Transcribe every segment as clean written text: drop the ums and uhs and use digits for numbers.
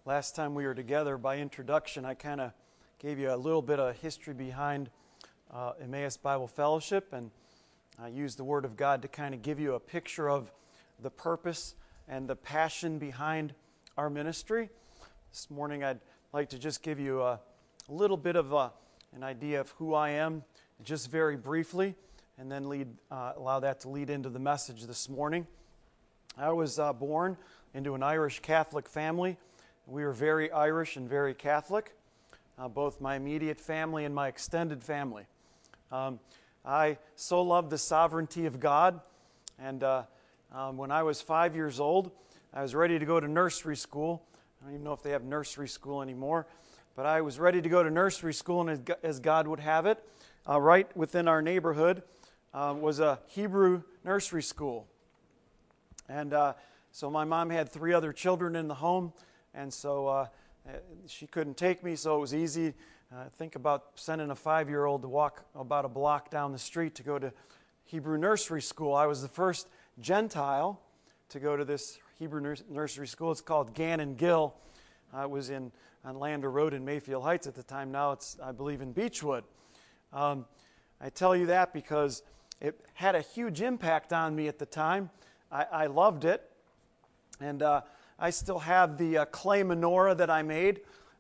Last time we were together, by introduction, I kind of gave you a little bit of history behind Emmaus Bible Fellowship, and I used the Word of God to kind of give you a picture of the purpose and the passion behind our ministry. This morning, I'd like to just give you a little bit of an idea of who I am, just very briefly, and then allow that to lead into the message this morning. I was born into an Irish Catholic family. We were very Irish and very Catholic, both my immediate family and my extended family. I so loved the sovereignty of God, and when I was 5 years old, I was ready to go to nursery school. I don't even know if they have nursery school anymore, but I was ready to go to nursery school, and as God would have it, right within our neighborhood was a Hebrew nursery school. And so my mom had 3 other children in the home, and so she couldn't take me, so it was easy. Think about sending a 5-year-old to walk about a block down the street to go to Hebrew nursery school. I was the first Gentile to go to this Hebrew nursery school. It's called Gannon Gill. It was on Lander Road in Mayfield Heights at the time. Now it's, I believe, in Beechwood. I tell you that because it had a huge impact on me at the time. I loved it, and I still have the clay menorah that I made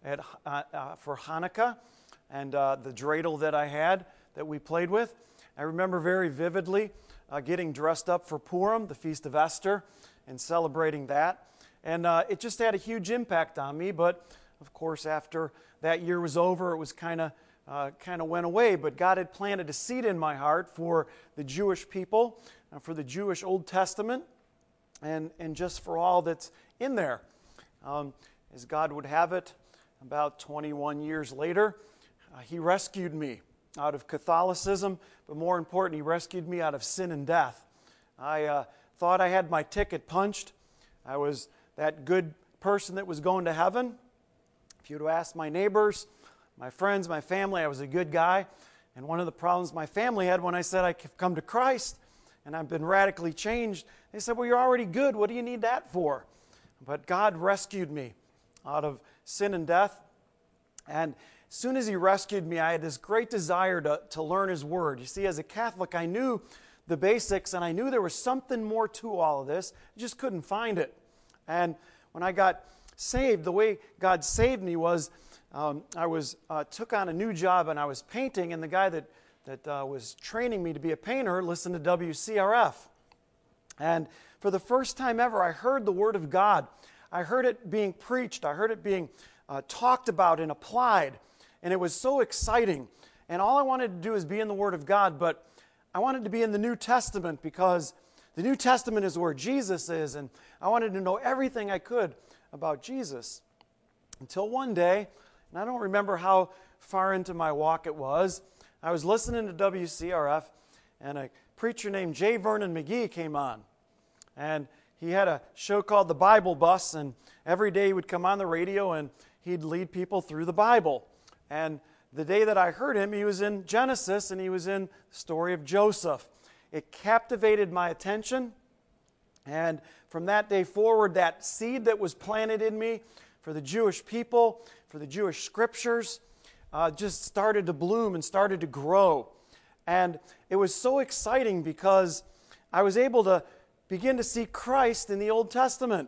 for Hanukkah, and the dreidel that I had that we played with. I remember very vividly getting dressed up for Purim, the Feast of Esther, and celebrating that. And it just had a huge impact on me, but of course after that year was over, it was kind of went away. But God had planted a seed in my heart for the Jewish people, for the Jewish Old Testament, and just for all that's in there. As God would have it, about 21 years later, He rescued me out of Catholicism, but more important, He rescued me out of sin and death. I thought I had my ticket punched. I was that good person that was going to heaven. If you would have asked my neighbors, my friends, my family, I was a good guy. And one of the problems my family had when I said I've come to Christ and I've been radically changed, they said, well, you're already good. What do you need that for? But God rescued me out of sin and death. And as soon as He rescued me, I had this great desire to learn His Word. You see, as a Catholic, I knew the basics, and I knew there was something more to all of this. I just couldn't find it. And when I got saved, the way God saved me was I took on a new job, and I was painting, and the guy that was training me to be a painter listened to WCRF. And for the first time ever, I heard the Word of God. I heard it being preached. I heard it being talked about and applied. And it was so exciting. And all I wanted to do is be in the Word of God, but I wanted to be in the New Testament because the New Testament is where Jesus is, and I wanted to know everything I could about Jesus. Until one day, and I don't remember how far into my walk it was, I was listening to WCRF, and a preacher named J. Vernon McGee came on. And he had a show called The Bible Bus, and every day he would come on the radio and he'd lead people through the Bible. And the day that I heard him, he was in Genesis, and he was in the story of Joseph. It captivated my attention, and from that day forward, that seed that was planted in me for the Jewish people, for the Jewish scriptures, just started to bloom and started to grow. And it was so exciting because I was able to begin to see Christ in the Old Testament.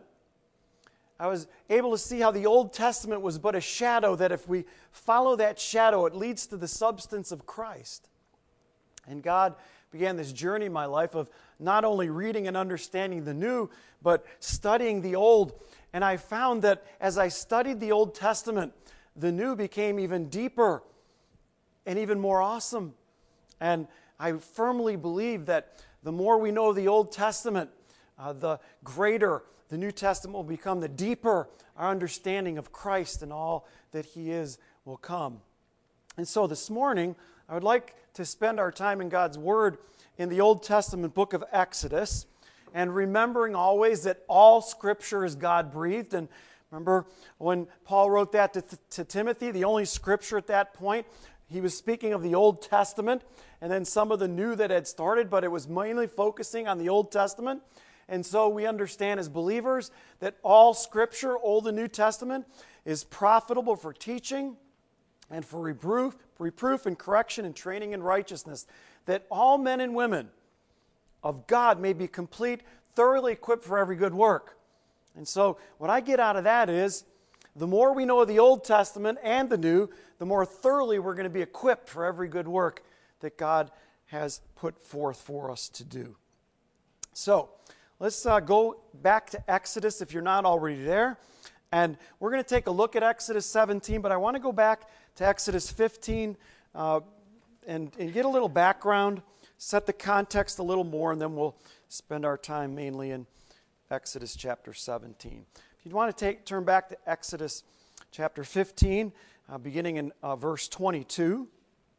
I was able to see how the Old Testament was but a shadow, that if we follow that shadow, it leads to the substance of Christ. And God began this journey in my life of not only reading and understanding the New, but studying the Old. And I found that as I studied the Old Testament, the New became even deeper and even more awesome. And I firmly believe that the more we know the Old Testament, the greater the New Testament will become, the deeper our understanding of Christ and all that He is will come. And so this morning, I would like to spend our time in God's Word in the Old Testament book of Exodus, and remembering always that all Scripture is God-breathed. And remember when Paul wrote that to Timothy, the only Scripture at that point, he was speaking of the Old Testament and then some of the New that had started, but it was mainly focusing on the Old Testament. And so we understand as believers that all Scripture, Old and New Testament, is profitable for teaching and for reproof and correction and training in righteousness, that all men and women of God may be complete, thoroughly equipped for every good work. And so what I get out of that is, the more we know of the Old Testament and the New, the more thoroughly we're going to be equipped for every good work that God has put forth for us to do. So, let's go back to Exodus if you're not already there. And we're going to take a look at Exodus 17, but I want to go back to Exodus 15 and get a little background, set the context a little more, and then we'll spend our time mainly in Exodus chapter 17. If you want to turn back to Exodus chapter 15, beginning in verse 22.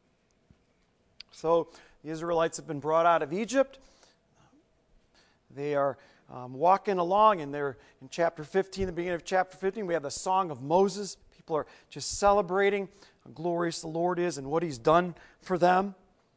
So the Israelites have been brought out of Egypt. They are walking along, and they're in chapter 15, the beginning of chapter 15, we have the Song of Moses. People are just celebrating how glorious the Lord is and what He's done for them.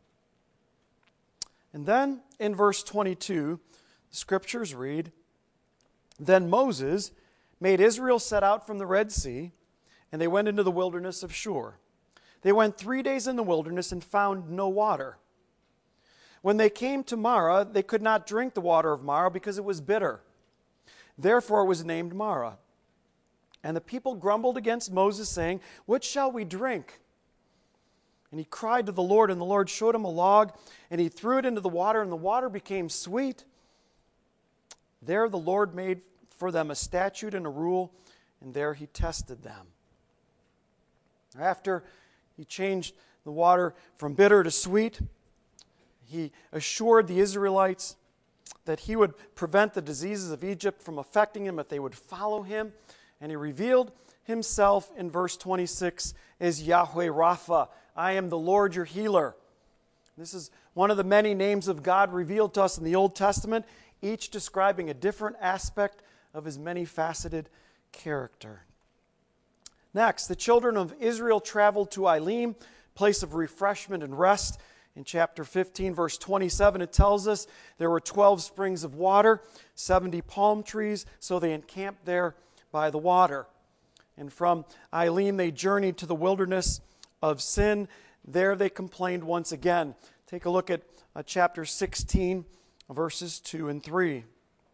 And then in verse 22, the Scriptures read, "Then Moses made Israel set out from the Red Sea, and they went into the wilderness of Shur. They went 3 days in the wilderness and found no water. When they came to Marah, they could not drink the water of Marah because it was bitter. Therefore it was named Marah. And the people grumbled against Moses, saying, 'What shall we drink?' And he cried to the Lord, and the Lord showed him a log, and he threw it into the water, and the water became sweet. There the Lord made for them a statute and a rule, and there He tested them." After He changed the water from bitter to sweet, He assured the Israelites that He would prevent the diseases of Egypt from affecting them if they would follow Him. And He revealed Himself in verse 26 as Yahweh Rapha. "I am the Lord your healer." This is one of the many names of God revealed to us in the Old Testament, each describing a different aspect of His many-faceted character. Next, the children of Israel traveled to Elim, place of refreshment and rest. In chapter 15, verse 27, it tells us there were 12 springs of water, 70 palm trees, so they encamped there by the water. And from Elim, they journeyed to the wilderness of Sin. There they complained once again. Take a look at chapter 16, verses 2 and 3.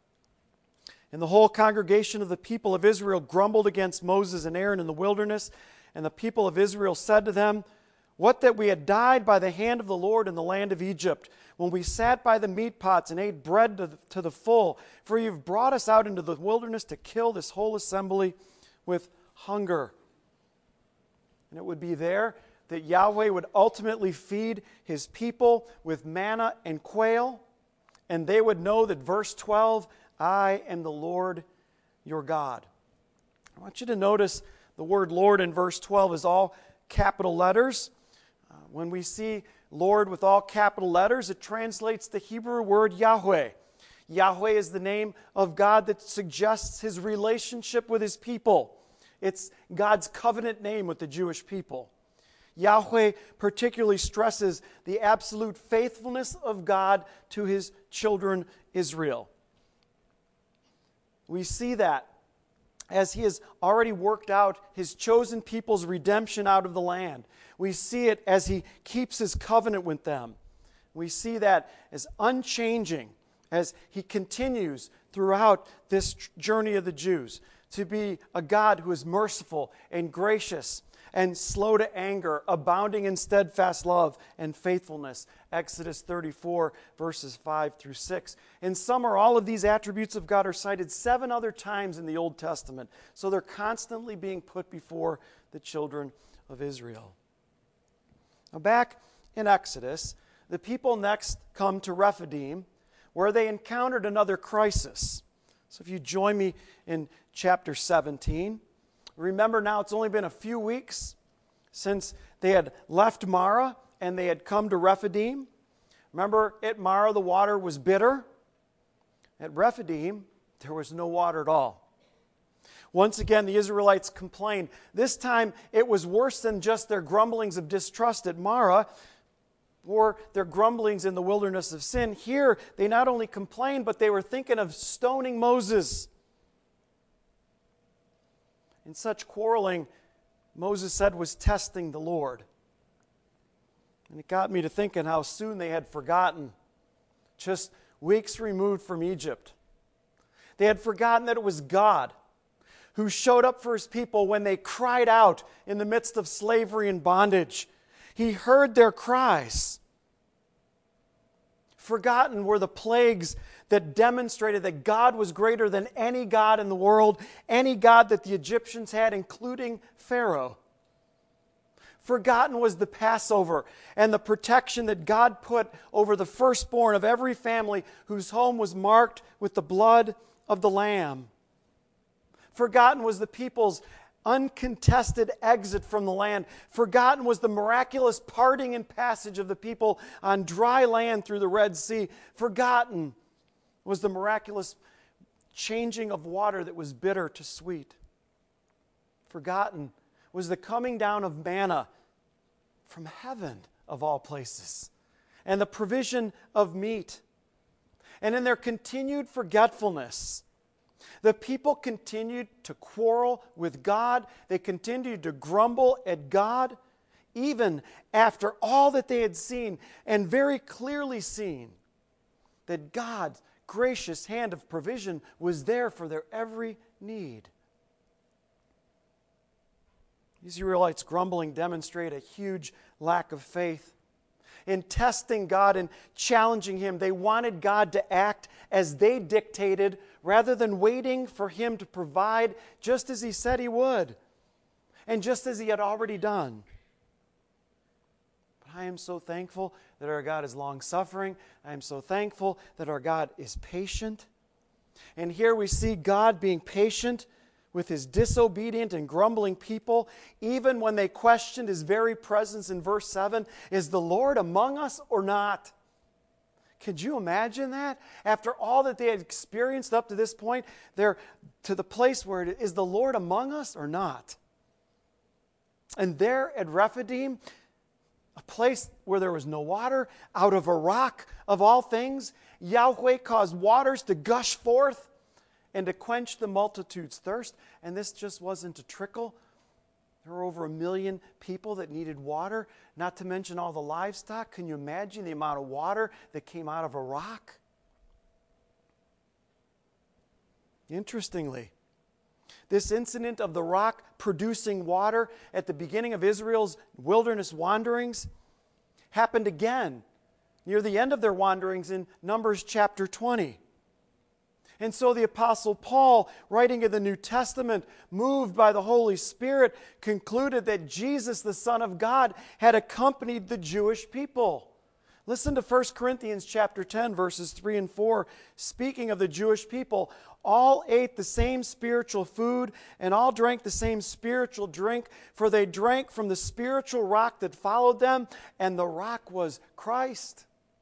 "And the whole congregation of the people of Israel grumbled against Moses and Aaron in the wilderness. And the people of Israel said to them, 'What that we had died by the hand of the Lord in the land of Egypt, when we sat by the meat pots and ate bread to the full. For you've brought us out into the wilderness to kill this whole assembly with hunger.'" And it would be there that Yahweh would ultimately feed His people with manna and quail. And they would know that verse 12, "I am the Lord your God." I want you to notice the word Lord in verse 12 is all capital letters. When we see Lord with all capital letters, it translates the Hebrew word Yahweh. Yahweh is the name of God that suggests His relationship with His people. It's God's covenant name with the Jewish people. Yahweh particularly stresses the absolute faithfulness of God to His children Israel. We see that as He has already worked out His chosen people's redemption out of the land. We see it as He keeps His covenant with them. We see that as unchanging as He continues throughout this journey of the Jews to be a God who is merciful and gracious and slow to anger, abounding in steadfast love and faithfulness. Exodus 34, verses 5 through 6. In some or all of these attributes of God are cited 7 other times in the Old Testament. So they're constantly being put before the children of Israel. Now back in Exodus, the people next come to Rephidim, where they encountered another crisis. So if you join me in chapter 17, remember now it's only been a few weeks since they had left Marah and they had come to Rephidim. Remember, at Marah the water was bitter. At Rephidim, there was no water at all. Once again, the Israelites complained. This time, it was worse than just their grumblings of distrust at Marah. or their grumblings in the wilderness of sin. Here, they not only complained, but they were thinking of stoning Moses. In such quarreling, Moses said was testing the Lord. And it got me to thinking how soon they had forgotten, just weeks removed from Egypt. They had forgotten that it was God who showed up for His people when they cried out in the midst of slavery and bondage. He heard their cries. Forgotten were the plagues that demonstrated that God was greater than any god in the world, any god that the Egyptians had, including Pharaoh. Forgotten was the Passover and the protection that God put over the firstborn of every family whose home was marked with the blood of the Lamb. Forgotten was the people's uncontested exit from the land. Forgotten was the miraculous parting and passage of the people on dry land through the Red Sea. Forgotten was the miraculous changing of water that was bitter to sweet. Forgotten was the coming down of manna from heaven, of all places, and the provision of meat. And in their continued forgetfulness, the people continued to quarrel with God. They continued to grumble at God, even after all that they had seen, and very clearly seen that God's gracious hand of provision was there for their every need. The Israelites' grumbling demonstrate a huge lack of faith. In testing God and challenging Him, they wanted God to act as they dictated rather than waiting for Him to provide just as He said He would and just as He had already done. But I am so thankful that our God is long-suffering. I am so thankful that our God is patient. And here we see God being patient with His disobedient and grumbling people, even when they questioned His very presence in verse 7. Is the Lord among us or not? Could you imagine that? After all that they had experienced up to this point, they're to the place where it is the Lord among us or not? And there at Rephidim, a place where there was no water, out of a rock of all things, Yahweh caused waters to gush forth and to quench the multitude's thirst. And this just wasn't a trickle. There were over 1 million people that needed water, not to mention all the livestock. Can you imagine the amount of water that came out of a rock? Interestingly, this incident of the rock producing water at the beginning of Israel's wilderness wanderings happened again near the end of their wanderings in Numbers chapter 20. And so the Apostle Paul, writing in the New Testament, moved by the Holy Spirit, concluded that Jesus, the Son of God, had accompanied the Jewish people. Listen to 1 Corinthians chapter 10, verses 3 and 4. Speaking of the Jewish people, all ate the same spiritual food and all drank the same spiritual drink, for they drank from the spiritual rock that followed them, and the rock was Christ.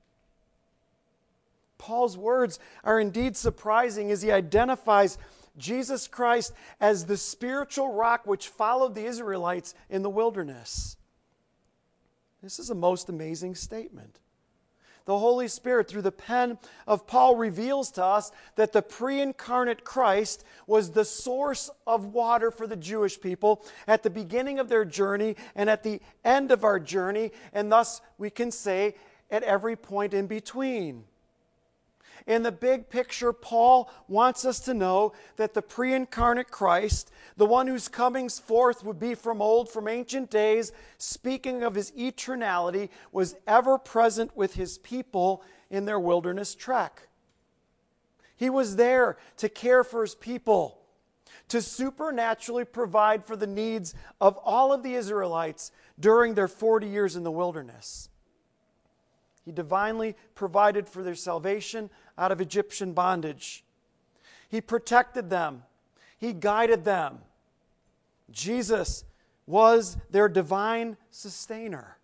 Paul's words are indeed surprising as he identifies Jesus Christ as the spiritual rock which followed the Israelites in the wilderness. This is a most amazing statement. The Holy Spirit, through the pen of Paul, reveals to us that the pre-incarnate Christ was the source of water for the Jewish people at the beginning of their journey and at the end of our journey, and thus we can say at every point in between. In the big picture, Paul wants us to know that the pre-incarnate Christ, the one whose comings forth would be from old, from ancient days, speaking of His eternality, was ever present with His people in their wilderness trek. He was there to care for His people, to supernaturally provide for the needs of all of the Israelites during their 40 years in the wilderness. He divinely provided for their salvation out of Egyptian bondage. He protected them. He guided them. Jesus was their divine sustainer.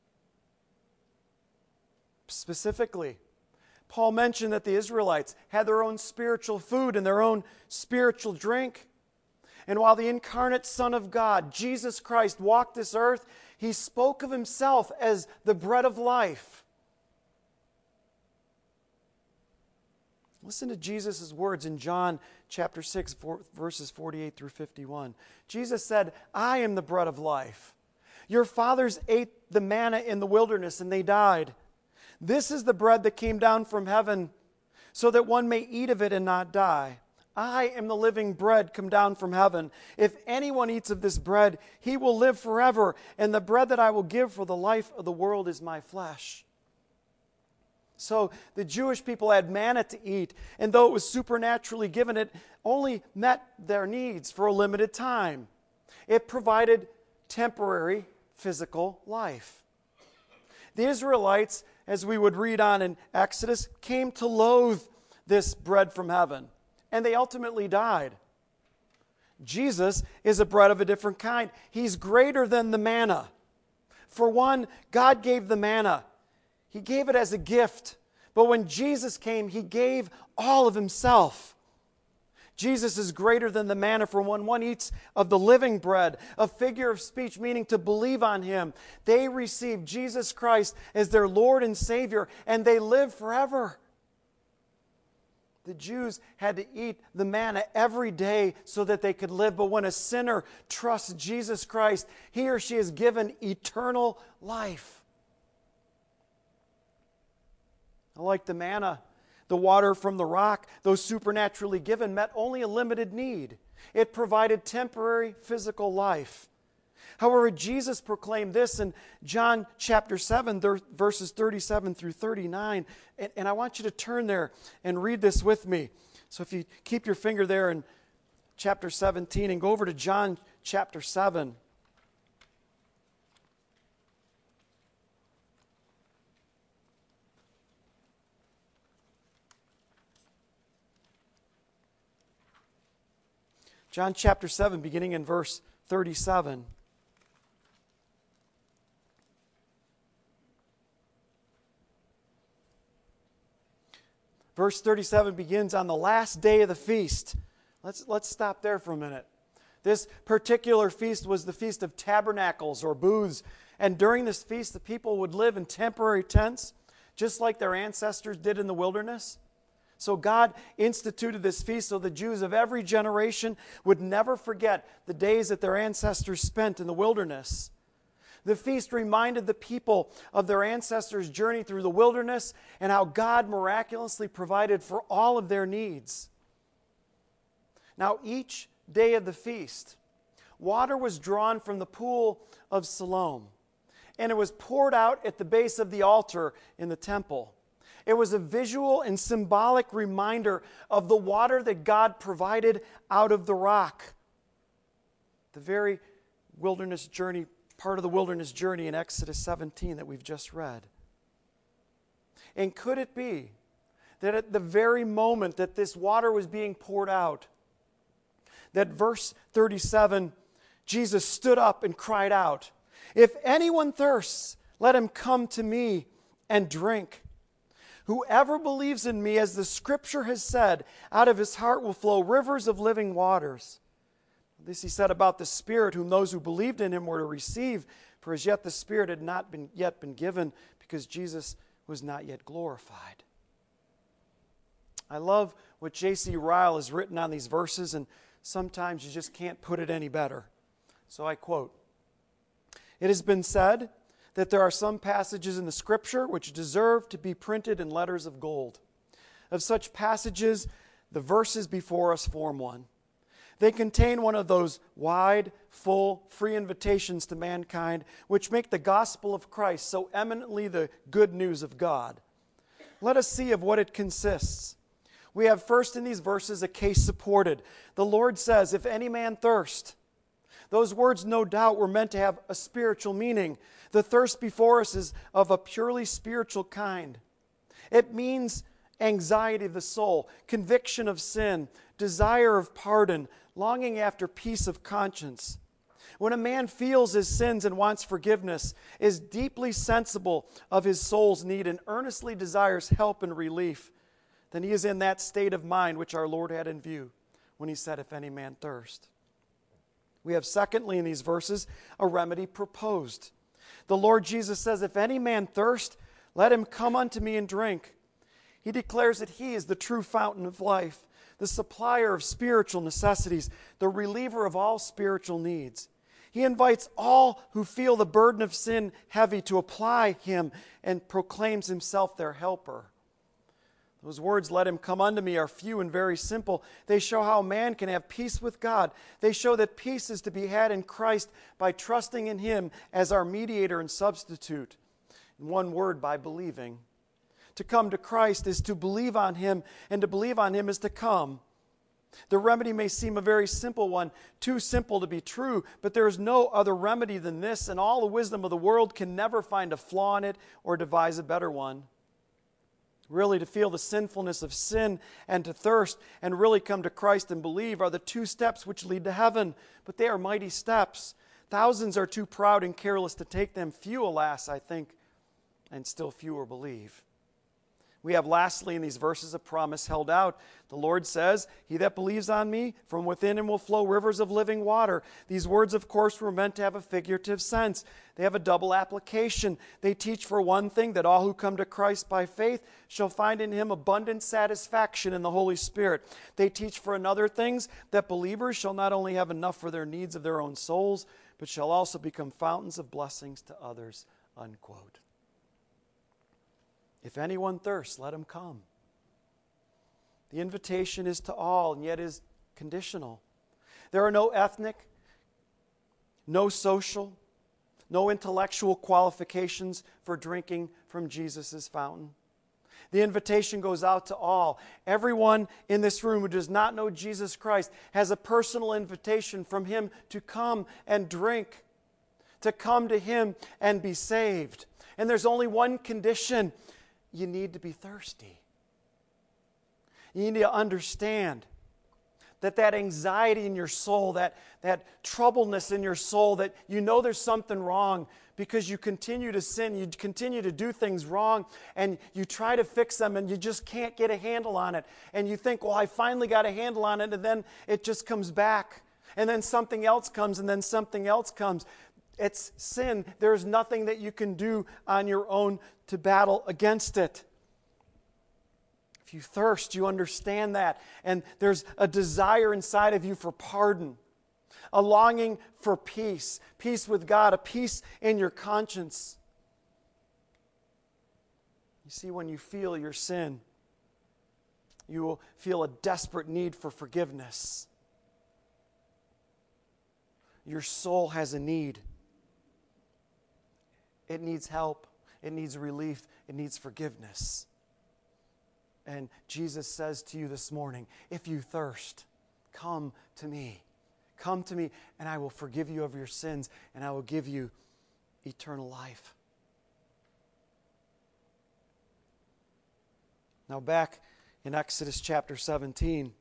Specifically, Paul mentioned that the Israelites had their own spiritual food and their own spiritual drink. And while the incarnate Son of God, Jesus Christ, walked this earth, he spoke of himself as the bread of life. Listen to Jesus' words in John chapter 6, verses 48 through 51. Jesus said, I am the bread of life. Your fathers ate the manna in the wilderness and they died. This is the bread that came down from heaven, so that one may eat of it and not die. I am the living bread come down from heaven. If anyone eats of this bread, he will live forever. And the bread that I will give for the life of the world is my flesh. So the Jewish people had manna to eat, and though it was supernaturally given, it only met their needs for a limited time. It provided temporary physical life. The Israelites, as we would read on in Exodus, came to loathe this bread from heaven, and they ultimately died. Jesus is a bread of a different kind. He's greater than the manna. For one, God gave the manna. He gave it as a gift. But when Jesus came, he gave all of himself. Jesus is greater than the manna, for when one eats of the living bread, a figure of speech meaning to believe on him, they receive Jesus Christ as their Lord and Savior, and they live forever. The Jews had to eat the manna every day so that they could live, but when a sinner trusts Jesus Christ, he or she is given eternal life. Like the manna, the water from the rock, though supernaturally given, met only a limited need. It provided temporary physical life. However, Jesus proclaimed this in John chapter 7, verses 37 through 39. And I want you to turn there and read this with me. So if you keep your finger there in chapter 17 and go over to John chapter 7. John chapter 7, beginning in verse 37. Verse 37 begins, on the last day of the feast. Let's stop there for a minute. This particular feast was the Feast of Tabernacles or booths. And during this feast, the people would live in temporary tents, just like their ancestors did in the wilderness. So God instituted this feast so the Jews of every generation would never forget the days that their ancestors spent in the wilderness. The feast reminded the people of their ancestors' journey through the wilderness and how God miraculously provided for all of their needs. Now, each day of the feast, water was drawn from the pool of Siloam, and it was poured out at the base of the altar in the temple. It was a visual and symbolic reminder of the water that God provided out of the rock. The very wilderness journey, part of the wilderness journey in Exodus 17 that we've just read. And could it be that at the very moment that this water was being poured out, that verse 37, Jesus stood up and cried out, "If anyone thirsts, let him come to me and drink. Whoever believes in me, as the Scripture has said, out of his heart will flow rivers of living waters." This he said about the Spirit, whom those who believed in him were to receive, for as yet the Spirit had not yet been given, because Jesus was not yet glorified. I love what J.C. Ryle has written on these verses, and sometimes you just can't put it any better. So I quote, "It has been said that there are some passages in the Scripture which deserve to be printed in letters of gold. Of such passages, the verses before us form one. They contain one of those wide, full, free invitations to mankind which make the gospel of Christ so eminently the good news of God. Let us see of what it consists. We have first in these verses a case supported. The Lord says, 'If any man thirst.' Those words, no doubt, were meant to have a spiritual meaning. The thirst before us is of a purely spiritual kind. It means anxiety of the soul, conviction of sin, desire of pardon, longing after peace of conscience. When a man feels his sins and wants forgiveness, is deeply sensible of his soul's need, and earnestly desires help and relief, then he is in that state of mind which our Lord had in view when he said, 'If any man thirst.' We have, secondly, in these verses, a remedy proposed. The Lord Jesus says, "If any man thirst, let him come unto me and drink." He declares that He is the true fountain of life, the supplier of spiritual necessities, the reliever of all spiritual needs. He invites all who feel the burden of sin heavy to apply Him and proclaims Himself their helper. Those words, "let him come unto me," are few and very simple. They show how man can have peace with God. They show that peace is to be had in Christ by trusting in Him as our mediator and substitute. In one word, by believing. To come to Christ is to believe on Him, and to believe on Him is to come. The remedy may seem a very simple one, too simple to be true, but there is no other remedy than this, and all the wisdom of the world can never find a flaw in it or devise a better one. Really, to feel the sinfulness of sin and to thirst and really come to Christ and believe are the two steps which lead to heaven, but they are mighty steps. Thousands are too proud and careless to take them. Few, alas, I think, and still fewer believe. We have lastly in these verses a promise held out. The Lord says, "He that believes on me, from within him will flow rivers of living water." These words, of course, were meant to have a figurative sense. They have a double application. They teach, for one thing, that all who come to Christ by faith shall find in Him abundant satisfaction in the Holy Spirit. They teach, for another things, that believers shall not only have enough for their needs of their own souls, but shall also become fountains of blessings to others. Unquote. If anyone thirsts, let him come. The invitation is to all, and yet is conditional. There are no ethnic, no social, no intellectual qualifications for drinking from Jesus' fountain. The invitation goes out to all. Everyone in this room who does not know Jesus Christ has a personal invitation from Him to come and drink, to come to Him and be saved. And there's only one condition. You need to be thirsty. You need to understand that anxiety in your soul, that troubledness in your soul, that you know there's something wrong because you continue to sin, you continue to do things wrong, and you try to fix them and you just can't get a handle on it. And you think, well, I finally got a handle on it, and then it just comes back. And then something else comes, and then something else comes. It's sin. There's nothing that you can do on your own to battle against it. If you thirst, you understand that. And there's a desire inside of you for pardon, a longing for peace, peace with God, a peace in your conscience. You see, when you feel your sin, you will feel a desperate need for forgiveness. Your soul has a need. It needs help. It needs relief. It needs forgiveness. And Jesus says to you this morning, if you thirst, come to me. Come to me, and I will forgive you of your sins, and I will give you eternal life. Now back in Exodus chapter 17.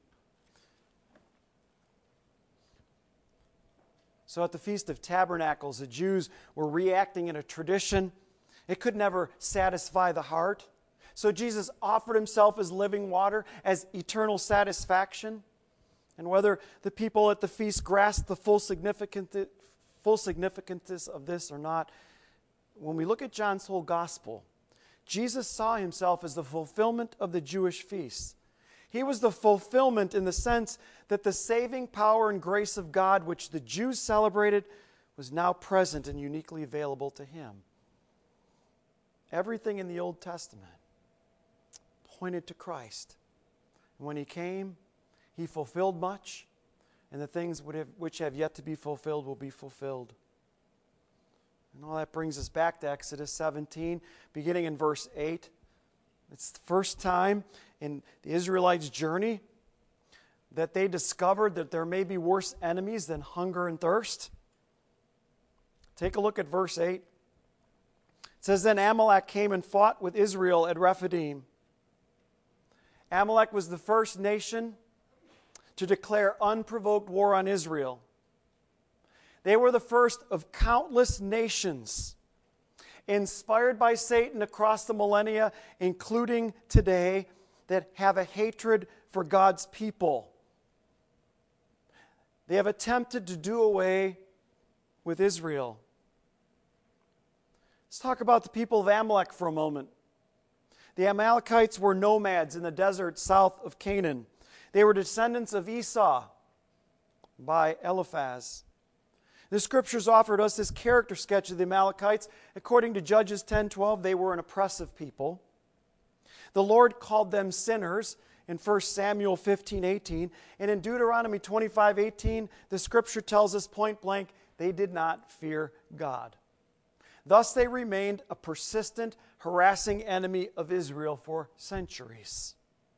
So at the Feast of Tabernacles, the Jews were reacting in a tradition. It could never satisfy the heart. So Jesus offered Himself as living water, as eternal satisfaction. And whether the people at the feast grasped the full significance of this or not, when we look at John's whole gospel, Jesus saw Himself as the fulfillment of the Jewish feasts. He was the fulfillment in the sense that the saving power and grace of God, which the Jews celebrated, was now present and uniquely available to Him. Everything in the Old Testament pointed to Christ. And when He came, He fulfilled much, and the things which have yet to be fulfilled will be fulfilled. And all that brings us back to Exodus 17, beginning in verse 8. It's the first time in the Israelites' journey that they discovered that there may be worse enemies than hunger and thirst. Take a look at verse 8. It says, Then Amalek came and fought with Israel at Rephidim. Amalek was the first nation to declare unprovoked war on Israel. They were the first of countless nations inspired by Satan across the millennia, including today, that have a hatred for God's people. They have attempted to do away with Israel. Let's talk about the people of Amalek for a moment. The Amalekites were nomads in the desert south of Canaan. They were descendants of Esau by Eliphaz. The Scriptures offered us this character sketch of the Amalekites. According to Judges 10:12, they were an oppressive people. The Lord called them sinners in 1 Samuel 15:18. And in Deuteronomy 25:18, the Scripture tells us point blank, they did not fear God. Thus they remained a persistent, harassing enemy of Israel for centuries.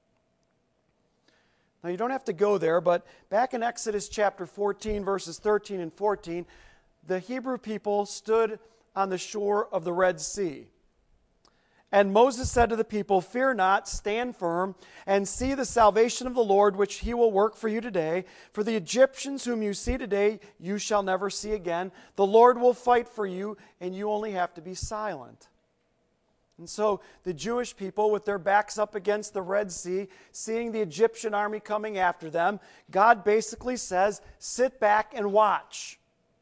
Now you don't have to go there, but back in Exodus chapter 14, verses 13 and 14, the Hebrew people stood on the shore of the Red Sea. And Moses said to the people, "Fear not, stand firm, and see the salvation of the Lord, which he will work for you today. For the Egyptians whom you see today, you shall never see again. The Lord will fight for you, and you only have to be silent." And so the Jewish people, with their backs up against the Red Sea, seeing the Egyptian army coming after them, God basically says, sit back and watch.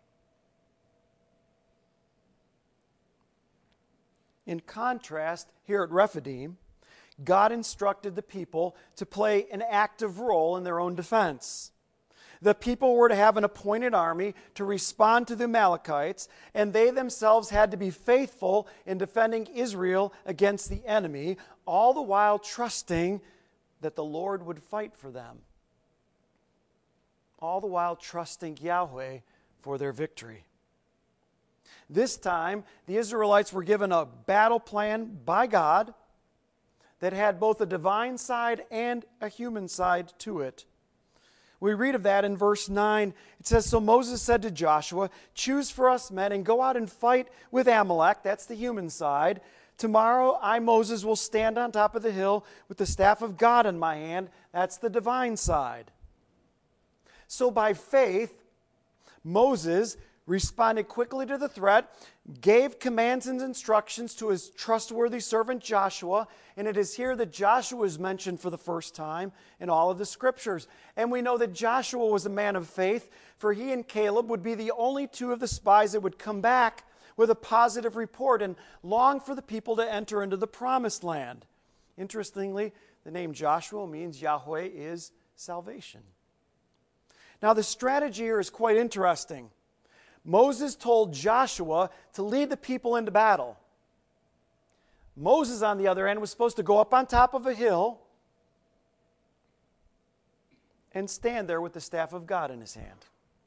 In contrast, here at Rephidim, God instructed the people to play an active role in their own defense. The people were to have an appointed army to respond to the Amalekites, and they themselves had to be faithful in defending Israel against the enemy, all the while trusting that the Lord would fight for them. All the while trusting Yahweh for their victory. This time, the Israelites were given a battle plan by God that had both a divine side and a human side to it. We read of that in verse 9. It says, "So Moses said to Joshua, 'Choose for us men and go out and fight with Amalek,'" that's the human side. "Tomorrow I, Moses, will stand on top of the hill with the staff of God in my hand," that's the divine side. So by faith, Moses responded quickly to the threat, gave commands and instructions to his trustworthy servant Joshua, and it is here that Joshua is mentioned for the first time in all of the Scriptures. And we know that Joshua was a man of faith, for he and Caleb would be the only two of the spies that would come back with a positive report and long for the people to enter into the promised land. Interestingly, the name Joshua means Yahweh is salvation. Now the strategy here is quite interesting. Moses told Joshua to lead the people into battle. Moses, on the other hand, was supposed to go up on top of a hill and stand there with the staff of God in his hand.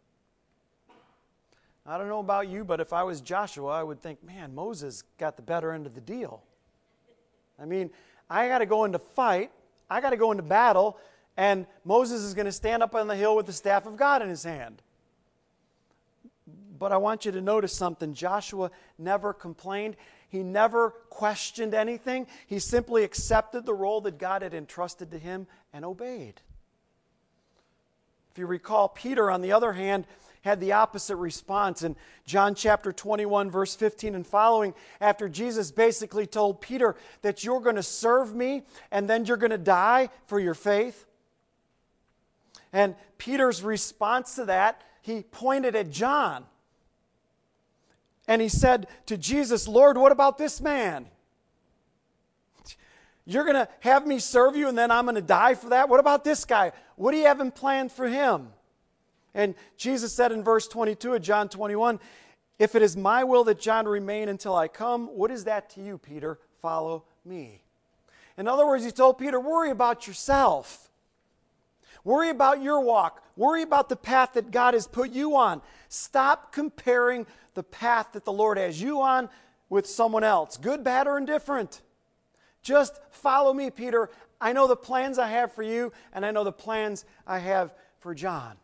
I don't know about you, but if I was Joshua, I would think, man, Moses got the better end of the deal. I mean, I got to go into fight, I got to go into battle, and Moses is going to stand up on the hill with the staff of God in his hand. But I want you to notice something. Joshua never complained. He never questioned anything. He simply accepted the role that God had entrusted to him and obeyed. If you recall, Peter, on the other hand, had the opposite response. In John chapter 21, verse 15 and following, after Jesus basically told Peter that you're going to serve me and then you're going to die for your faith. And Peter's response to that, he pointed at John. And he said to Jesus, "Lord, what about this man? You're going to have me serve you and then I'm going to die for that? What about this guy? What do you have in plan for him?" And Jesus said in verse 22 of John 21, "If it is my will that John remain until I come, what is that to you, Peter? Follow me." In other words, he told Peter, worry about yourself. Worry about your walk. Worry about the path that God has put you on. Stop comparing the path that the Lord has you on with someone else, good, bad, or indifferent. Just follow me, Peter. I know the plans I have for you, and I know the plans I have for John.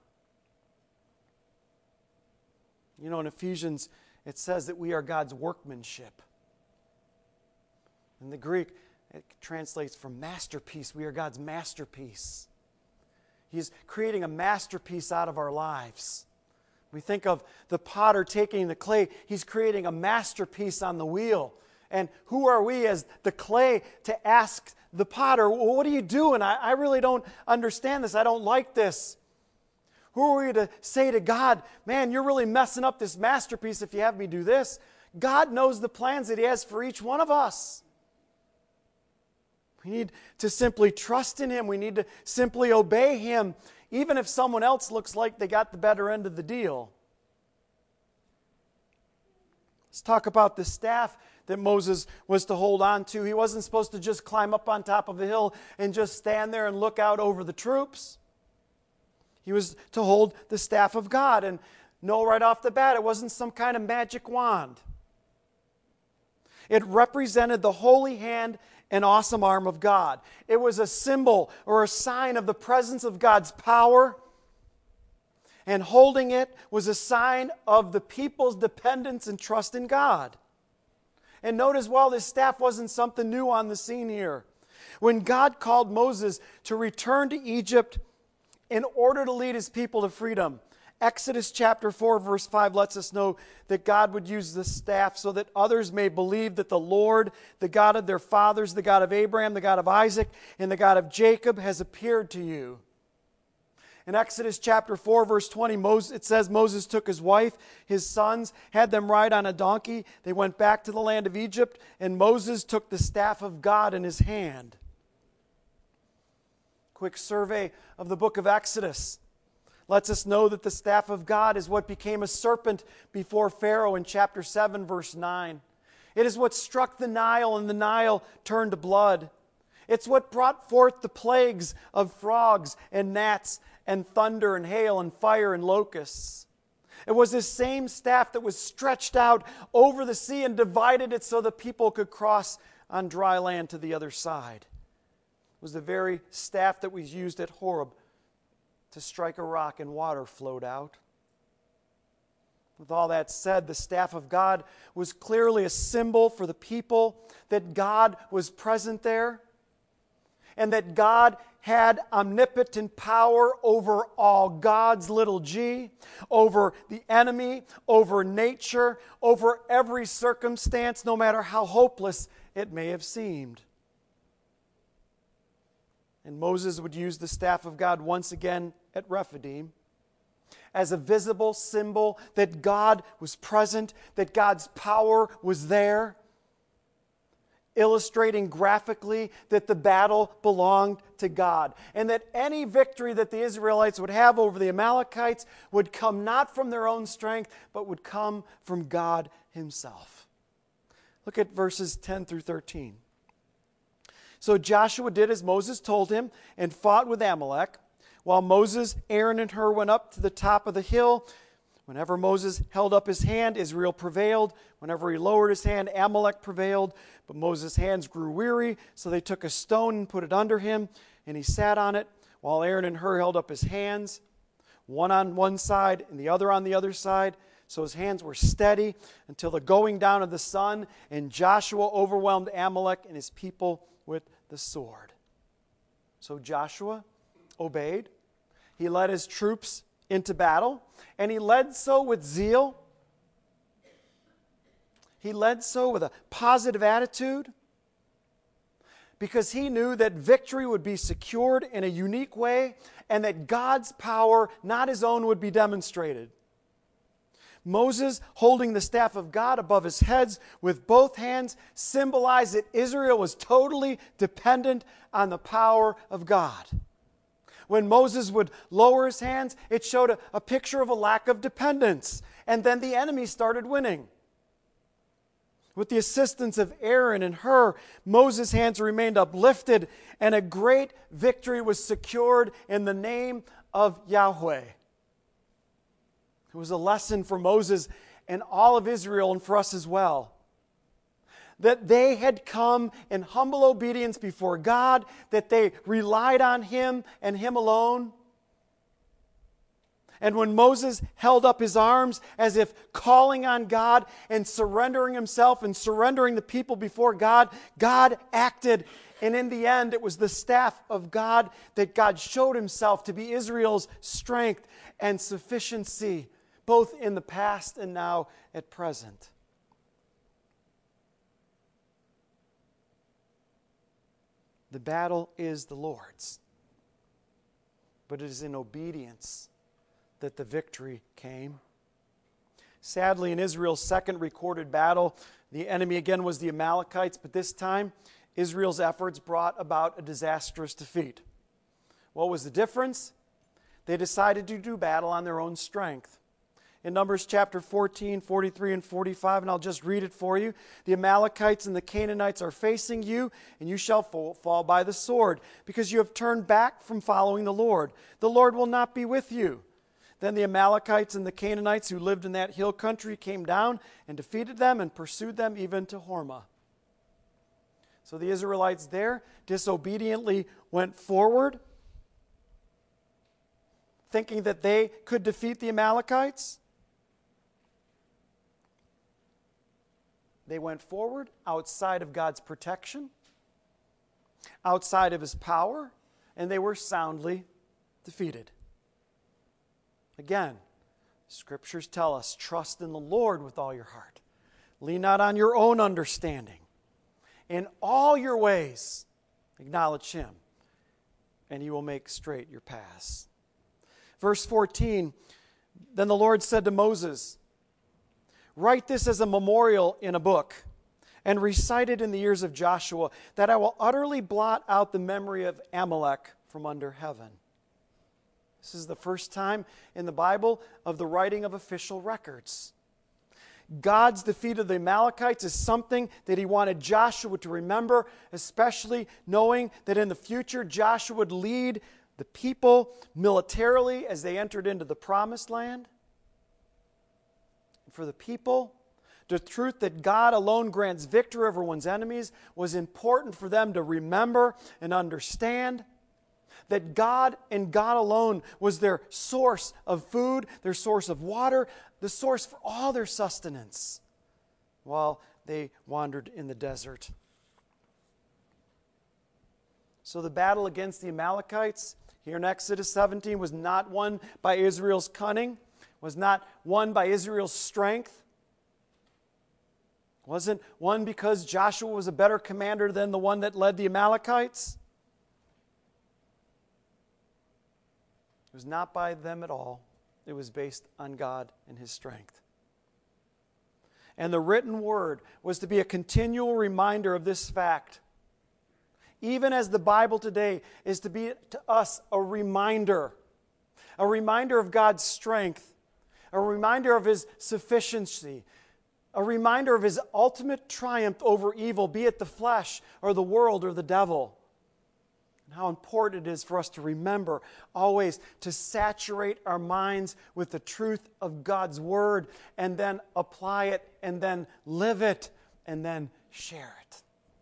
You know, in Ephesians, it says that we are God's workmanship. In the Greek, it translates from masterpiece. We are God's masterpiece. He's creating a masterpiece out of our lives. We think of the potter taking the clay. He's creating a masterpiece on the wheel. And who are we as the clay to ask the potter, well, what are you doing? I really don't understand this. I don't like this. Who are we to say to God, man, you're really messing up this masterpiece if you have me do this? God knows the plans that He has for each one of us. We need to simply trust in Him. We need to simply obey Him, even if someone else looks like they got the better end of the deal. Let's talk about the staff that Moses was to hold on to. He wasn't supposed to just climb up on top of a hill and just stand there and look out over the troops. He was to hold the staff of God. And know right off the bat, it wasn't some kind of magic wand. It represented the holy hand and awesome arm of God. It was a symbol or a sign of the presence of God's power. And holding it was a sign of the people's dependence and trust in God. And note as well, this staff wasn't something new on the scene here. When God called Moses to return to Egypt in order to lead His people to freedom, Exodus chapter 4 verse 5 lets us know that God would use the staff so that others may believe that the Lord, the God of their fathers, the God of Abraham, the God of Isaac, and the God of Jacob has appeared to you. In Exodus chapter 4, verse 20, it says Moses took his wife, his sons, had them ride on a donkey. They went back to the land of Egypt, and Moses took the staff of God in his hand. Quick survey of the book of Exodus lets us know that the staff of God is what became a serpent before Pharaoh in chapter 7, verse 9. It is what struck the Nile, and the Nile turned to blood. It's what brought forth the plagues of frogs and gnats and thunder and hail and fire and locusts. It was this same staff that was stretched out over the sea and divided it so the people could cross on dry land to the other side. It was the very staff that was used at Horeb to strike a rock and water flowed out. With all that said, the staff of God was clearly a symbol for the people that God was present there and that God had omnipotent power over all, God's little g, over the enemy, over nature, over every circumstance, no matter how hopeless it may have seemed. And Moses would use the staff of God once again at Rephidim as a visible symbol that God was present, that God's power was there, illustrating graphically that the battle belonged to God, and that any victory that the Israelites would have over the Amalekites would come not from their own strength, but would come from God Himself. Look at verses 10 through 13. So Joshua did as Moses told him and fought with Amalek, while Moses, Aaron, and Hur went up to the top of the hill. Whenever Moses held up his hand, Israel prevailed. Whenever he lowered his hand, Amalek prevailed. But Moses' hands grew weary, so they took a stone and put it under him, and he sat on it, while Aaron and Hur held up his hands, one on one side and the other on the other side. So his hands were steady until the going down of the sun, and Joshua overwhelmed Amalek and his people with the sword. So Joshua obeyed. He led his troops into battle, and he led so with zeal. He led so with a positive attitude because he knew that victory would be secured in a unique way and that God's power, not his own, would be demonstrated. Moses, holding the staff of God above his heads with both hands, symbolized that Israel was totally dependent on the power of God. When Moses would lower his hands, it showed a picture of a lack of dependence. And then the enemy started winning. With the assistance of Aaron and Hur, Moses' hands remained uplifted, and a great victory was secured in the name of Yahweh. It was a lesson for Moses and all of Israel, and for us as well, that they had come in humble obedience before God, that they relied on Him and Him alone. And when Moses held up his arms as if calling on God and surrendering himself and surrendering the people before God, God acted. And in the end, it was the staff of God that God showed Himself to be Israel's strength and sufficiency, both in the past and now at present. The battle is the Lord's, but it is in obedience that the victory came. Sadly, in Israel's second recorded battle, the enemy again was the Amalekites, but this time Israel's efforts brought about a disastrous defeat. What was the difference? They decided to do battle on their own strength. In Numbers chapter 14, 43, and 45, and I'll just read it for you. The Amalekites and the Canaanites are facing you, and you shall fall by the sword, because you have turned back from following the Lord. The Lord will not be with you. Then the Amalekites and the Canaanites who lived in that hill country came down and defeated them and pursued them even to Hormah. So the Israelites there disobediently went forward, thinking that they could defeat the Amalekites. They went forward outside of God's protection, outside of His power, and they were soundly defeated. Again, Scriptures tell us, trust in the Lord with all your heart. Lean not on your own understanding. In all your ways, acknowledge Him, and He will make straight your paths. Verse 14, then the Lord said to Moses, write this as a memorial in a book, and recite it in the ears of Joshua, that I will utterly blot out the memory of Amalek from under heaven. This is the first time in the Bible of the writing of official records. God's defeat of the Amalekites is something that He wanted Joshua to remember, especially knowing that in the future Joshua would lead the people militarily as they entered into the Promised Land. For the people, the truth that God alone grants victory over one's enemies was important for them to remember and understand. That God and God alone was their source of food, their source of water, the source for all their sustenance while they wandered in the desert. So the battle against the Amalekites here in Exodus 17 was not won by Israel's cunning, was not won by Israel's strength. Wasn't won because Joshua was a better commander than the one that led the Amalekites. It was not by them at all. It was based on God and His strength. And the written word was to be a continual reminder of this fact. Even as the Bible today is to be to us a reminder of God's strength, a reminder of His sufficiency, a reminder of His ultimate triumph over evil, be it the flesh or the world or the devil. And how important it is for us to remember always to saturate our minds with the truth of God's Word and then apply it and then live it and then share it.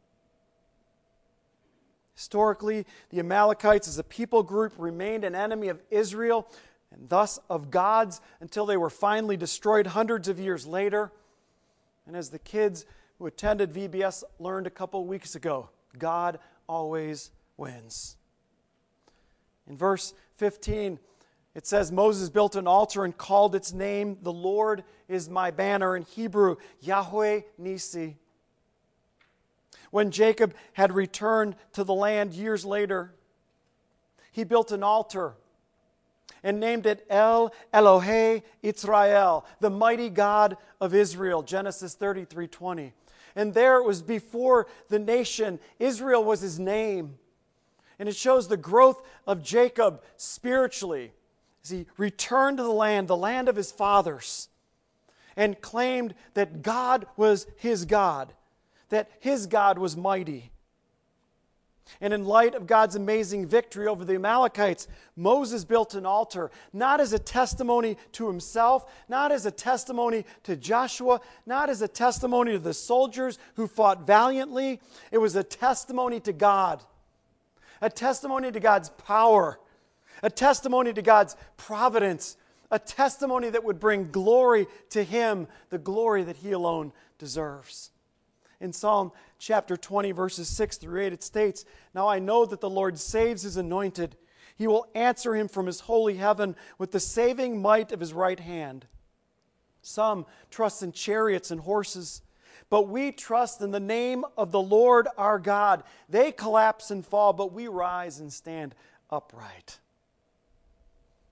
Historically, the Amalekites as a people group remained an enemy of Israel and thus of God's until they were finally destroyed hundreds of years later. And as the kids who attended VBS learned a couple of weeks ago, God always wins. In verse 15, it says, Moses built an altar and called its name, the Lord is my banner, in Hebrew, Yahweh Nisi. When Jacob had returned to the land years later, he built an altar and named it El Elohe Israel, the mighty God of Israel, Genesis 33:20. And there it was before the nation. Israel was his name. And it shows the growth of Jacob spiritually as he returned to the land of his fathers, and claimed that God was his God, that his God was mighty. And in light of God's amazing victory over the Amalekites, Moses built an altar, not as a testimony to himself, not as a testimony to Joshua, not as a testimony to the soldiers who fought valiantly. It was a testimony to God. A testimony to God's power, a testimony to God's providence, a testimony that would bring glory to Him, the glory that He alone deserves. In Psalm chapter 20, verses 6 through 8, it states, Now I know that the Lord saves His anointed. He will answer him from His holy heaven with the saving might of His right hand. Some trust in chariots and horses, but we trust in the name of the Lord our God. They collapse and fall, but we rise and stand upright.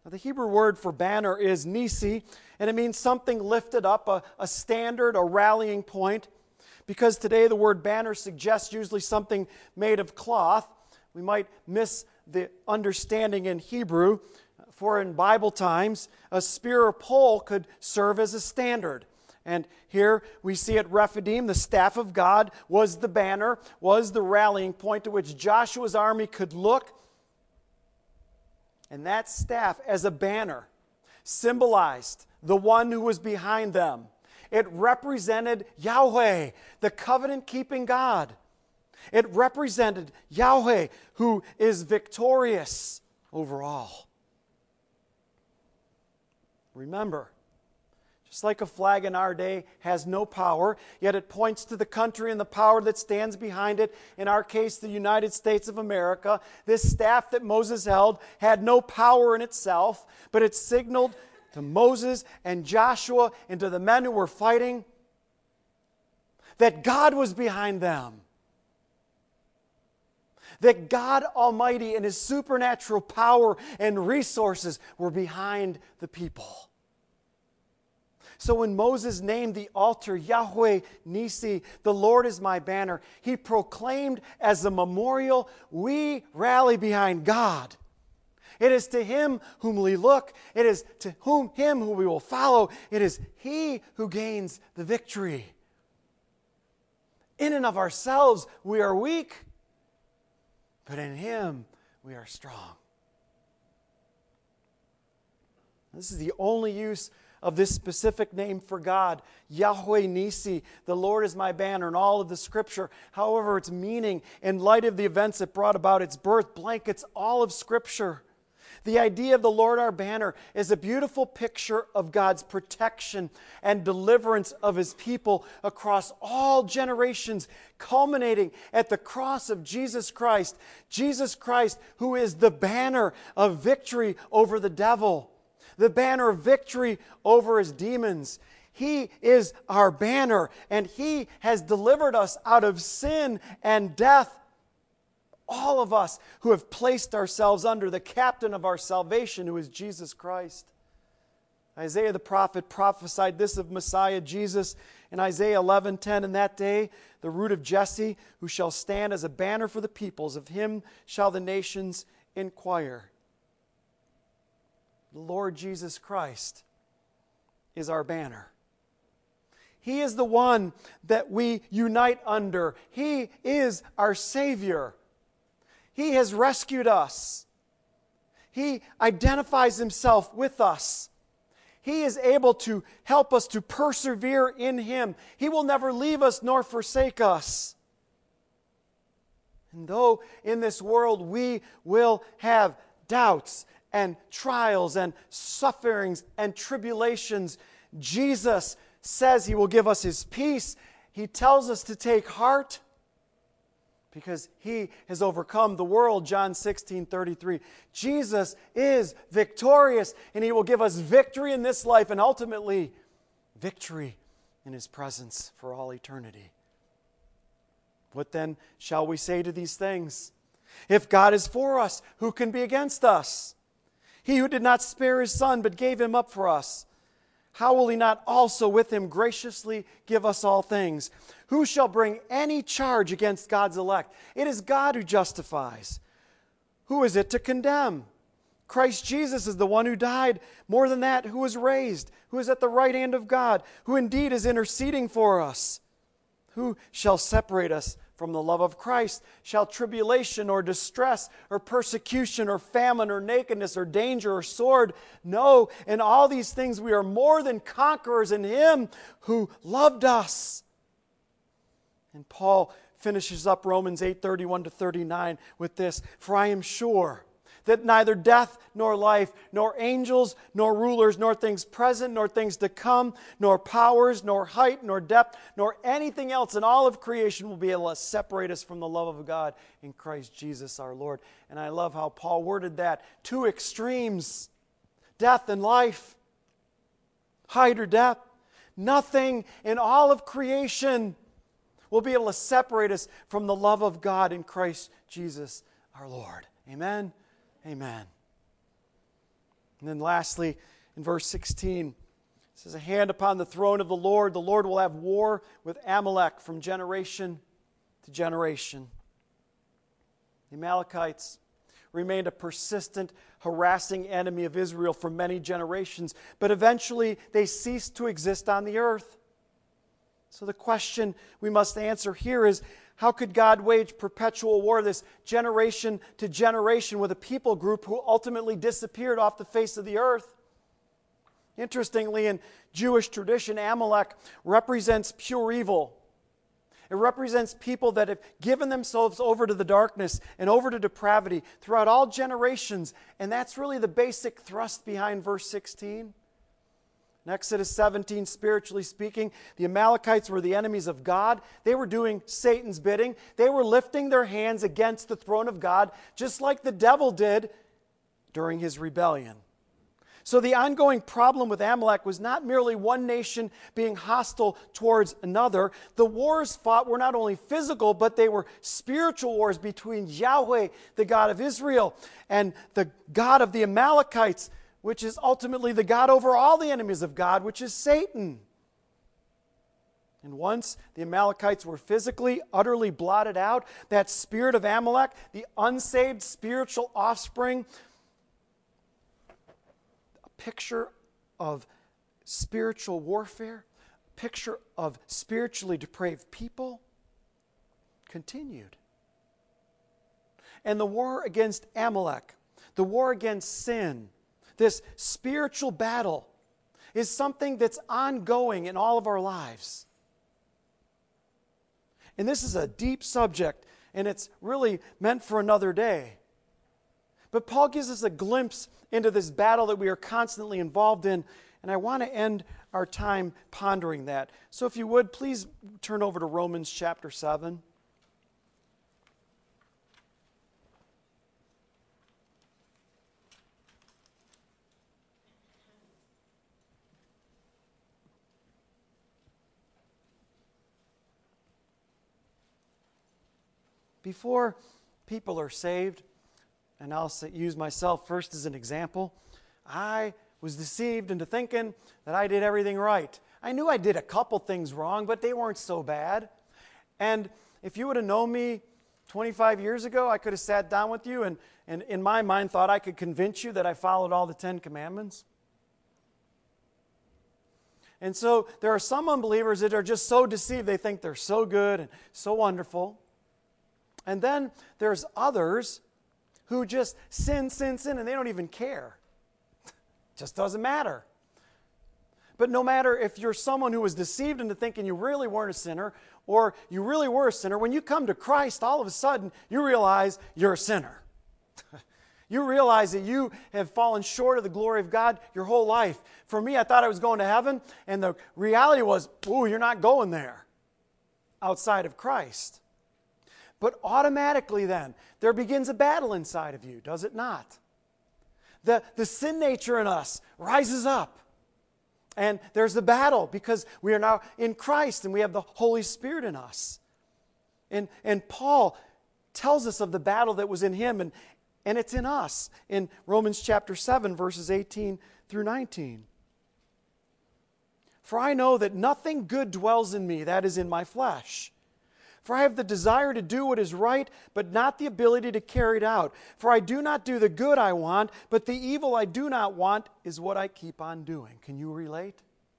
Now, the Hebrew word for banner is nisi, and it means something lifted up, a standard, a rallying point. Because today the word banner suggests usually something made of cloth, we might miss the understanding in Hebrew. For in Bible times, a spear or pole could serve as a standard. And here we see at Rephidim, the staff of God was the banner, was the rallying point to which Joshua's army could look. And that staff, as a banner, symbolized the one who was behind them. It represented Yahweh, the covenant-keeping God. It represented Yahweh, who is victorious over all. Remember, just like a flag in our day has no power, yet it points to the country and the power that stands behind it, in our case, the United States of America. This staff that Moses held had no power in itself, but it signaled to Moses and Joshua and to the men who were fighting that God was behind them. That God Almighty and His supernatural power and resources were behind the people. So when Moses named the altar Yahweh Nisi, the Lord is my banner, he proclaimed as a memorial, we rally behind God. It is to Him whom we look. It is to Him who we will follow. It is He who gains the victory. In and of ourselves, we are weak, but in Him, we are strong. This is the only use of this specific name for God, Yahweh Nisi, the Lord is my banner, in all of the Scripture. However, its meaning, in light of the events that brought about its birth, blankets all of Scripture. The idea of the Lord our banner is a beautiful picture of God's protection and deliverance of His people across all generations, culminating at the cross of Jesus Christ. Jesus Christ, who is the banner of victory over the devil, the banner of victory over his demons. He is our banner, and He has delivered us out of sin and death. All of us who have placed ourselves under the captain of our salvation, who is Jesus Christ. Isaiah the prophet prophesied this of Messiah Jesus in Isaiah 11:10. In that day, the root of Jesse, who shall stand as a banner for the peoples, of him shall the nations inquire. The Lord Jesus Christ is our banner. He is the one that we unite under. He is our Savior. He has rescued us. He identifies Himself with us. He is able to help us to persevere in Him. He will never leave us nor forsake us. And though in this world we will have doubts and trials and sufferings and tribulations, Jesus says He will give us His peace. He tells us to take heart, because He has overcome the world, John 16:33. Jesus is victorious, and He will give us victory in this life and ultimately victory in His presence for all eternity. What then shall we say to these things? If God is for us, who can be against us? He who did not spare His Son, but gave Him up for us, how will He not also with Him graciously give us all things? Who shall bring any charge against God's elect? It is God who justifies. Who is it to condemn? Christ Jesus is the one who died. More than that, who was raised, who is at the right hand of God, who indeed is interceding for us. Who shall separate us from the love of Christ? Shall tribulation or distress or persecution or famine or nakedness or danger or sword? No, in all these things we are more than conquerors in Him who loved us. And Paul finishes up Romans 8:31-39 with this: For I am sure that neither death nor life, nor angels, nor rulers, nor things present, nor things to come, nor powers, nor height, nor depth, nor anything else in all of creation will be able to separate us from the love of God in Christ Jesus our Lord. And I love how Paul worded that. Two extremes, death and life, height or depth. Nothing in all of creation will be able to separate us from the love of God in Christ Jesus our Lord. Amen. Amen. And then lastly, in verse 16, it says, a hand upon the throne of the Lord will have war with Amalek from generation to generation. The Amalekites remained a persistent, harassing enemy of Israel for many generations, but eventually they ceased to exist on the earth. So the question we must answer here is, how could God wage perpetual war, this generation to generation, with a people group who ultimately disappeared off the face of the earth? Interestingly, in Jewish tradition, Amalek represents pure evil. It represents people that have given themselves over to the darkness and over to depravity throughout all generations. And that's really the basic thrust behind verse 16. In Exodus 17, spiritually speaking, the Amalekites were the enemies of God. They were doing Satan's bidding. They were lifting their hands against the throne of God, just like the devil did during his rebellion. So the ongoing problem with Amalek was not merely one nation being hostile towards another. The wars fought were not only physical, but they were spiritual wars between Yahweh, the God of Israel, and the God of the Amalekites, which is ultimately the God over all the enemies of God, which is Satan. And once the Amalekites were physically, utterly blotted out, that spirit of Amalek, the unsaved spiritual offspring, a picture of spiritual warfare, a picture of spiritually depraved people, continued. And the war against Amalek, the war against sin, this spiritual battle, is something that's ongoing in all of our lives. And this is a deep subject, and it's really meant for another day. But Paul gives us a glimpse into this battle that we are constantly involved in, and I want to end our time pondering that. So if you would, please turn over to Romans chapter 7. Before people are saved, and I'll use myself first as an example, I was deceived into thinking that I did everything right. I knew I did a couple things wrong, but they weren't so bad. And if you would have known me 25 years ago, I could have sat down with you and in my mind thought I could convince you that I followed all the 10 Commandments. And so there are some unbelievers that are just so deceived, they think they're so good and so wonderful. And then there's others who just sin, and they don't even care. Just doesn't matter. But no matter if you're someone who was deceived into thinking you really weren't a sinner, or you really were a sinner, when you come to Christ, all of a sudden, you realize you're a sinner. You realize that you have fallen short of the glory of God your whole life. For me, I thought I was going to heaven, and the reality was, ooh, you're not going there outside of Christ. But automatically then, there begins a battle inside of you, does it not? The sin nature in us rises up. And there's the battle because we are now in Christ and we have the Holy Spirit in us. And Paul tells us of the battle that was in him, and it's in us in Romans chapter 7, verses 18 through 19. For I know that nothing good dwells in me, that is in my flesh. For I have the desire to do what is right, but not the ability to carry it out. For I do not do the good I want, but the evil I do not want is what I keep on doing. Can you relate?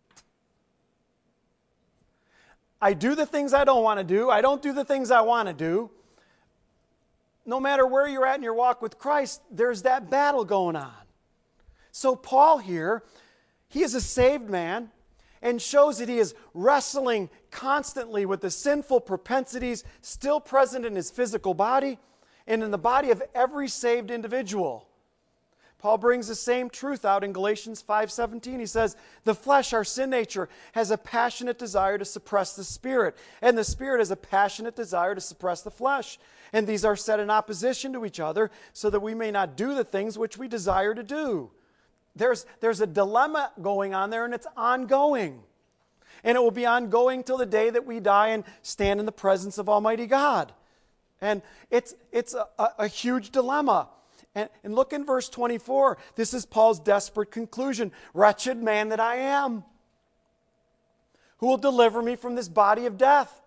I do the things I don't want to do. I don't do the things I want to do. No matter where you're at in your walk with Christ, there's that battle going on. So Paul here, he is a saved man, and shows that he is wrestling constantly with the sinful propensities still present in his physical body and in the body of every saved individual. Paul brings the same truth out in Galatians 5:17. He says, the flesh, our sin nature, has a passionate desire to suppress the spirit, and the spirit has a passionate desire to suppress the flesh. And these are set in opposition to each other so that we may not do the things which we desire to do. There's a dilemma going on there, and it's ongoing. And it will be ongoing till the day that we die and stand in the presence of Almighty God. And it's a huge dilemma. And look in verse 24. This is Paul's desperate conclusion. Wretched man that I am. Who will deliver me from this body of death?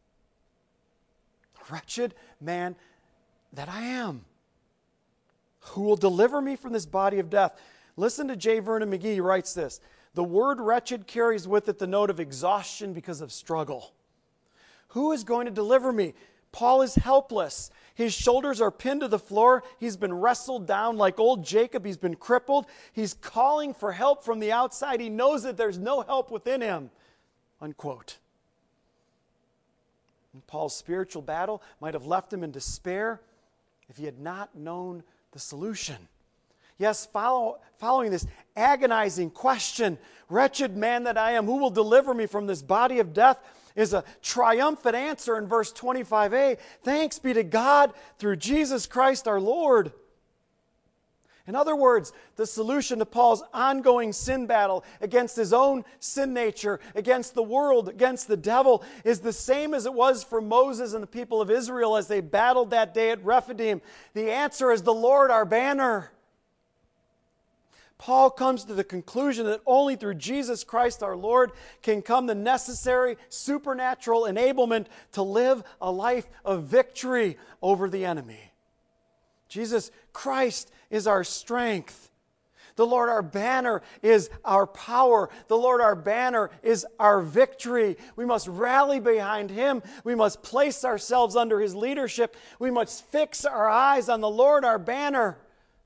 Wretched man that I am. Who will deliver me from this body of death? Listen to J. Vernon McGee. He writes this. The word wretched carries with it the note of exhaustion because of struggle. Who is going to deliver me? Paul is helpless. His shoulders are pinned to the floor. He's been wrestled down like old Jacob. He's been crippled. He's calling for help from the outside. He knows that there's no help within him. Unquote. And Paul's spiritual battle might have left him in despair if he had not known the solution. Yes, following this agonizing question, wretched man that I am, who will deliver me from this body of death, is a triumphant answer in verse 25a. Thanks be to God through Jesus Christ our Lord. In other words, the solution to Paul's ongoing sin battle against his own sin nature, against the world, against the devil, is the same as it was for Moses and the people of Israel as they battled that day at Rephidim. The answer is the Lord our banner. Paul comes to the conclusion that only through Jesus Christ our Lord can come the necessary supernatural enablement to live a life of victory over the enemy. Jesus Christ is our strength. The Lord our banner is our power. The Lord our banner is our victory. We must rally behind Him. We must place ourselves under His leadership. We must fix our eyes on the Lord our banner.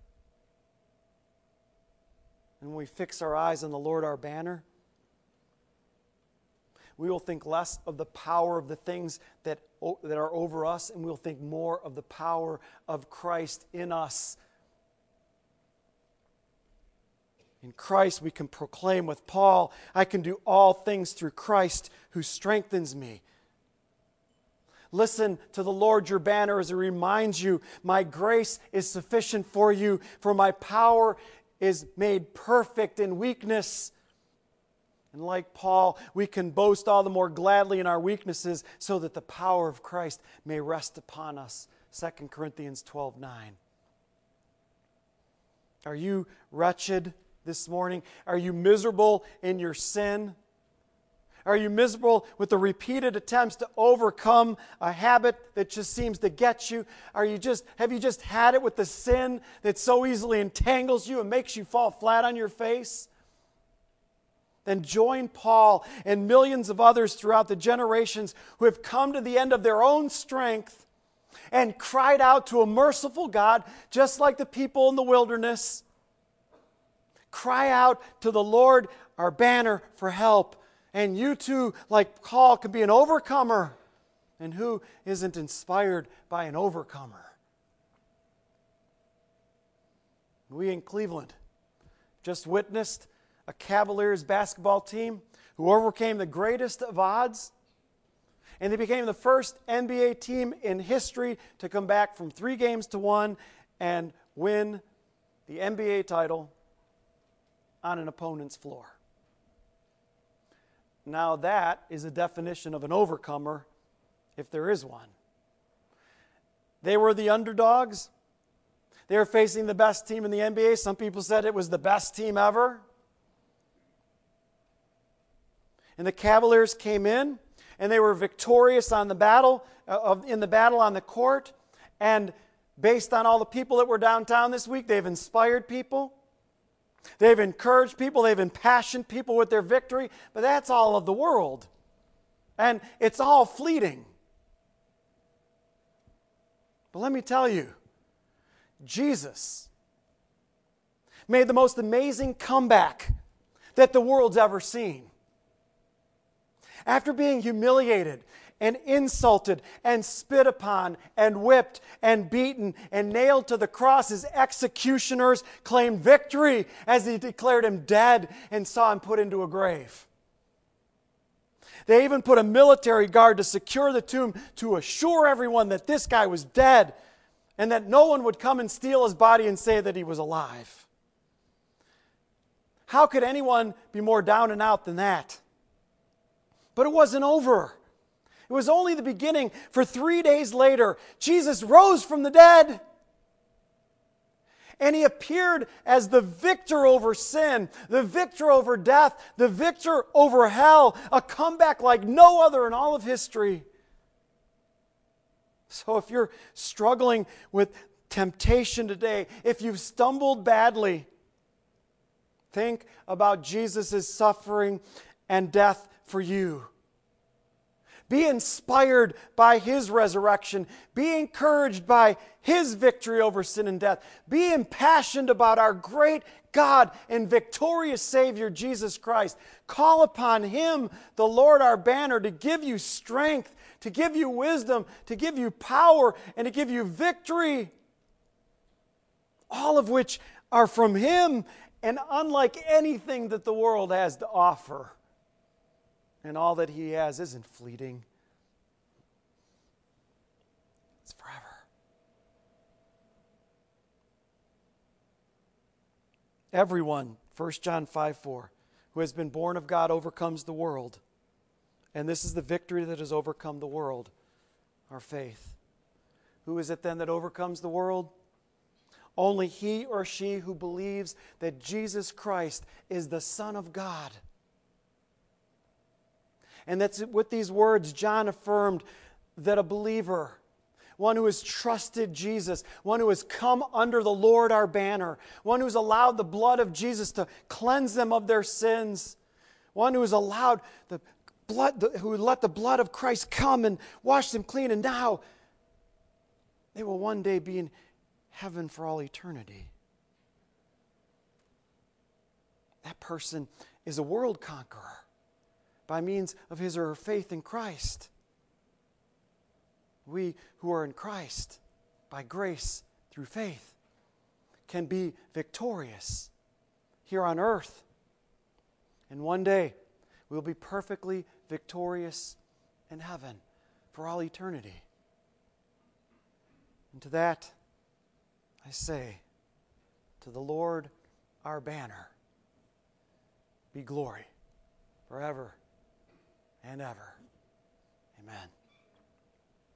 And when we fix our eyes on the Lord our banner, we will think less of the power of the things that are over us, and we'll think more of the power of Christ in us. In Christ we can proclaim with Paul, I can do all things through Christ who strengthens me. Listen to the Lord your banner as it reminds you, my grace is sufficient for you, for my power is made perfect in weakness. And like Paul, we can boast all the more gladly in our weaknesses so that the power of Christ may rest upon us. 2 Corinthians 12:9. Are you wretched this morning? Are you miserable in your sin? Are you miserable with the repeated attempts to overcome a habit that just seems to get you? Have you just had it with the sin that so easily entangles you and makes you fall flat on your face? Then join Paul and millions of others throughout the generations who have come to the end of their own strength and cried out to a merciful God, just like the people in the wilderness. Cry out to the Lord, our banner, for help. And you too, like Paul, can be an overcomer. And who isn't inspired by an overcomer? We in Cleveland just witnessed a Cavaliers basketball team who overcame the greatest of odds. And they became the first NBA team in history to come back from 3-1 and win the NBA title on an opponent's floor. Now that is a definition of an overcomer, if there is one. They were the underdogs. They were facing the best team in the NBA. Some people said it was the best team ever. And the Cavaliers came in, and they were victorious on the battle on the court. And based on all the people that were downtown this week, they've inspired people. They've encouraged people. They've impassioned people with their victory. But that's all of the world. And it's all fleeting. But let me tell you, Jesus made the most amazing comeback that the world's ever seen. After being humiliated and insulted and spit upon and whipped and beaten and nailed to the cross, his executioners claimed victory as he declared him dead and saw him put into a grave. They even put a military guard to secure the tomb to assure everyone that this guy was dead and that no one would come and steal his body and say that he was alive. How could anyone be more down and out than that? But it wasn't over. It was only the beginning, for 3 days later, Jesus rose from the dead. And he appeared as the victor over sin, the victor over death, the victor over hell, a comeback like no other in all of history. So if you're struggling with temptation today, if you've stumbled badly, think about Jesus' suffering and death for you. Be inspired by His resurrection. Be encouraged by His victory over sin and death. Be impassioned about our great God and victorious Savior, Jesus Christ. Call upon Him, the Lord our banner, to give you strength, to give you wisdom, to give you power, and to give you victory. All of which are from Him and unlike anything that the world has to offer. And all that He has isn't fleeting. It's forever. Everyone, 1 John 5:4, who has been born of God overcomes the world. And this is the victory that has overcome the world, our faith. Who is it then that overcomes the world? Only he or she who believes that Jesus Christ is the Son of God. And that's with these words, John affirmed that a believer, one who has trusted Jesus, one who has come under the Lord our banner, one who's allowed the blood of Jesus to cleanse them of their sins, one who has allowed the blood, who let the blood of Christ come and wash them clean, and now they will one day be in heaven for all eternity. That person is a world conqueror by means of his or her faith in Christ. We who are in Christ, by grace through faith, can be victorious here on earth. And one day, we'll be perfectly victorious in heaven for all eternity. And to that, I say, to the Lord our banner, be glory forever and ever.